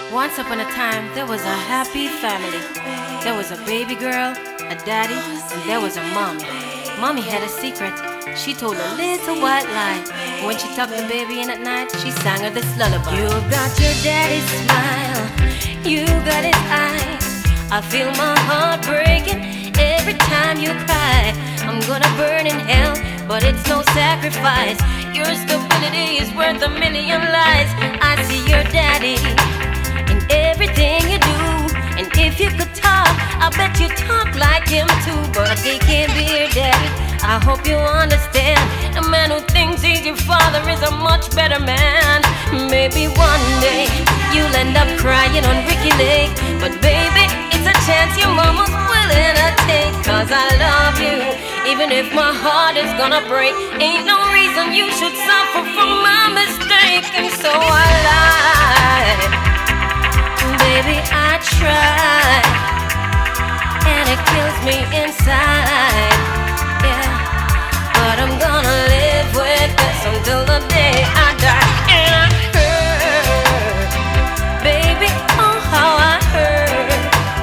Once upon a time, there was a happy family. There was a baby girl, a daddy, and there was a mommy. Mommy had a secret. She told a little white lie. When she tucked the baby in at night, she sang her this lullaby. You got your daddy's smile, you got his eyes. I feel my heart breaking every time you cry. I'm gonna burn in hell, but it's no sacrifice. Your stability is worth a million lies. I see your daddy in everything you do. And if you could talk, I bet you talk like him too. But he can't be your daddy. I hope you understand. A man who thinks he's your father is a much better man. Maybe one day you'll end up crying on Ricky Lake. But baby, it's a chance your mama's willing to take. Cause I love you, even if my heart is gonna break. Ain't no reason you should suffer from my mistake. And so I lied. Baby, I try, and it kills me inside. Yeah, but I'm gonna live with this until the day I die. And I hurt, baby, oh how I hurt.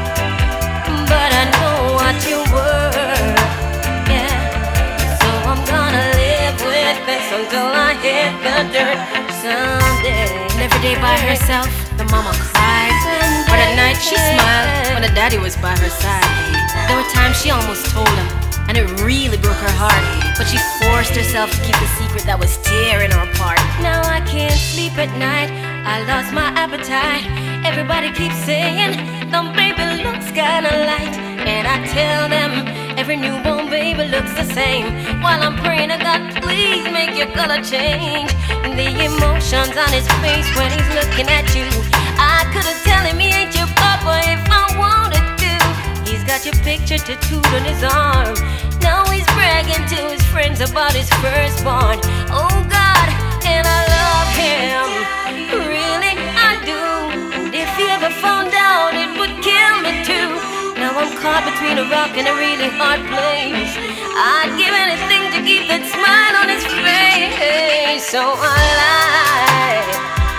But I know what you were. Yeah, so I'm gonna live with this until I hit the dirt someday. And every day by herself, the mama cried, but at night she smiled when the daddy was by her side. There were times she almost told him, and it really broke her heart, but she forced herself to keep the secret that was tearing her apart. Now I can't sleep at night, I lost my appetite. Everybody keeps saying the baby looks kinda light, and I tell them every newborn baby looks the same. While I'm praying to God, please make your color change. The emotions on his face when he's looking at you, I could've tell him he ain't your papa if I wanted to. He's got your picture tattooed on his arm. Now he's bragging to his friends about his firstborn. Oh God, and I love him, really I do. And if he ever found out, it would kill me too. Now I'm caught between a rock and a really hard place. I'd give anything to keep that smile on his face. So I lied,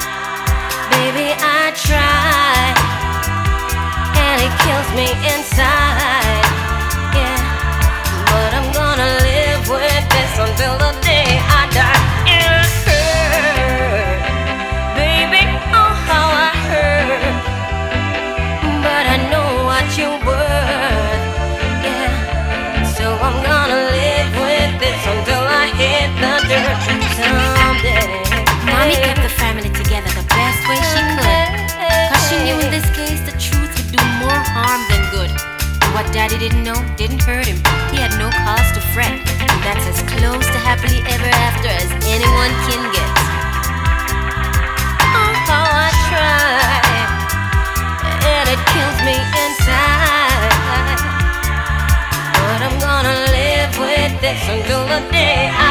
baby I try, and it kills me inside. Yeah, but I'm gonna live with this until the day I die. And I hurt, baby, oh how I hurt. But I know what you're worth. Yeah, so I'm gonna live with this until I hit the dirt someday. Mommy kept the family together the best way she could, cause she knew in this case the truth would do more harm than good. And what daddy didn't know didn't hurt him. He had no cause to fret. And that's as close to happily ever after as anyone can get. Oh, how I try, and it kills me inside. But I'm gonna live with this until the day I